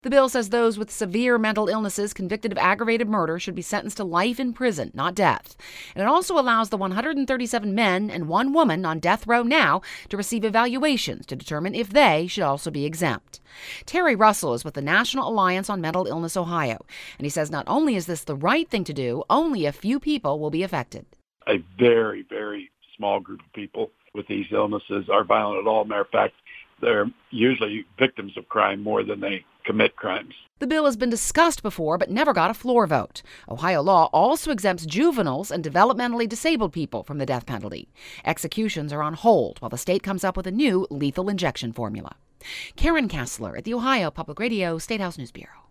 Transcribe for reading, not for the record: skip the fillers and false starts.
The bill says those with severe mental illnesses convicted of aggravated murder should be sentenced to life in prison, not death. And it also allows the 137 men and one woman on death row now to receive evaluations to determine if they should also be exempt. Terry Russell is with the National Alliance on Mental Illness Ohio, and he says not only is this the right thing to do, only a few people will be affected. A very, very small group of people with these illnesses are violent at all. Matter of fact, they're usually victims of crime more than they commit crimes. The bill has been discussed before but never got a floor vote. Ohio law also exempts juveniles and developmentally disabled people from the death penalty. Executions are on hold while the state comes up with a new lethal injection formula. Karen Kassler at the Ohio Public Radio State House News Bureau.